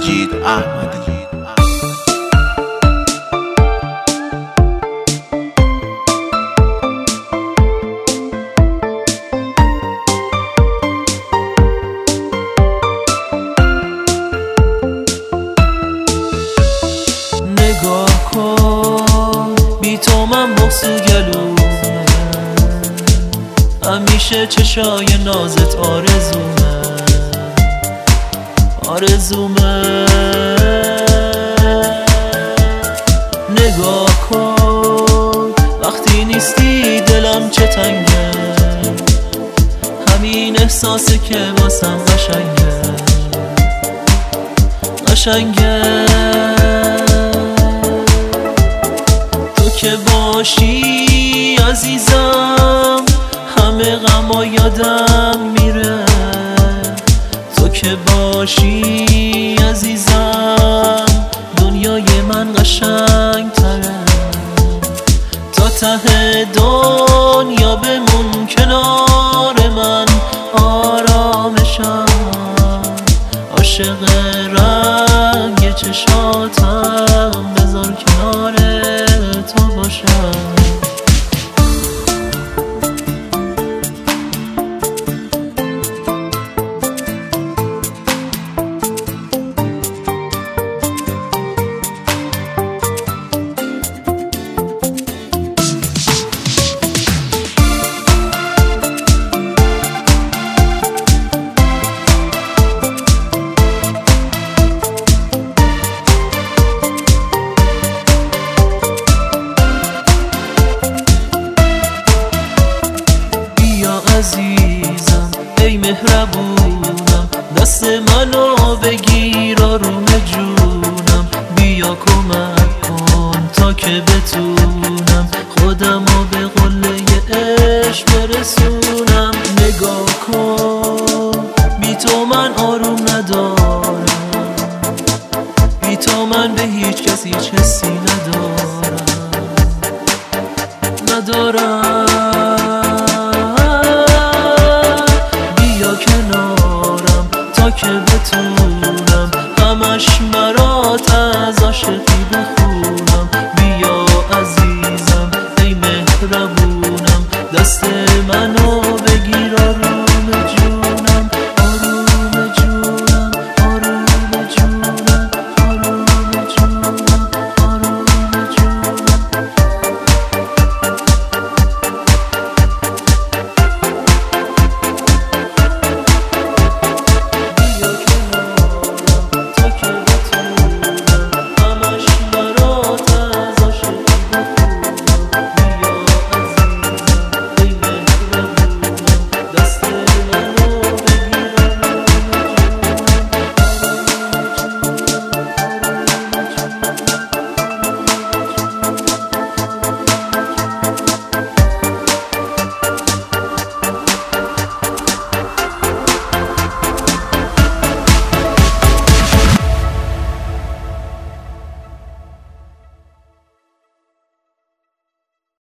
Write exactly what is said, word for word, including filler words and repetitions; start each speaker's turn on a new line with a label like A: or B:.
A: مجید احمدی.
B: نگاه کن بی تو من بغض و گلومه، همیشه چشای نازت آرزومه آرزومه. نگاه کن وقتی نیستی دلم چه تنگه، همین احساسه که واسم قشنگه قشنگه. تو که باشی عزیزم همه غما یادم میره، تو که باشی عزیزم دنیای من قشنگ تره. تا ته دنیا بمون کنار من آرامشم، عاشق رنگ چشاتم بذار کنار تو باشم. عزیزم ای مهربونم، دست منو بگیر آروم جونم، بیا کمک کن تا که بتونم خودمو به قله عشق برسونم. نگاه کن بی تو من آروم ندارم، بی تو من به هیچ کس هیچ حسی ندارم ندارم. کنارم تا که بتونم